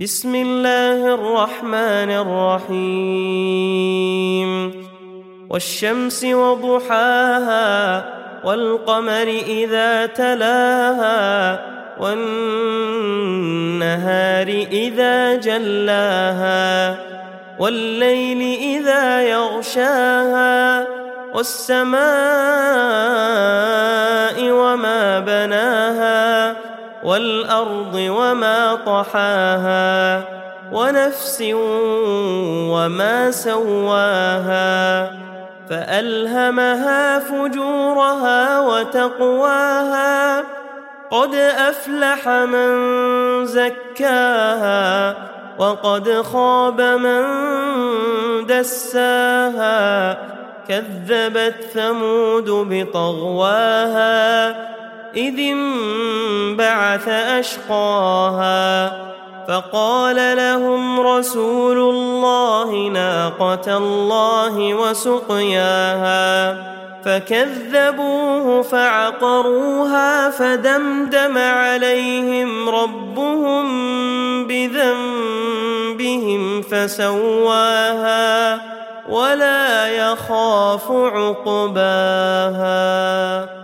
بسم الله الرحمن الرحيم والشمس وضحاها والقمر إذا تلاها والنهار إذا جلاها والليل إذا يغشاها والسماء وما بناها والأرض وما طحاها ونفس وما سواها فألهمها فجورها وتقواها قد أفلح من زكاها وقد خاب من دساها كذبت ثمود بطغواها إذ انبعث أشقاها فقال لهم رسول الله ناقة الله وسقياها فكذبوه فعقروها فدمدم عليهم ربهم بذنبهم فسواها ولا يخاف عقباها.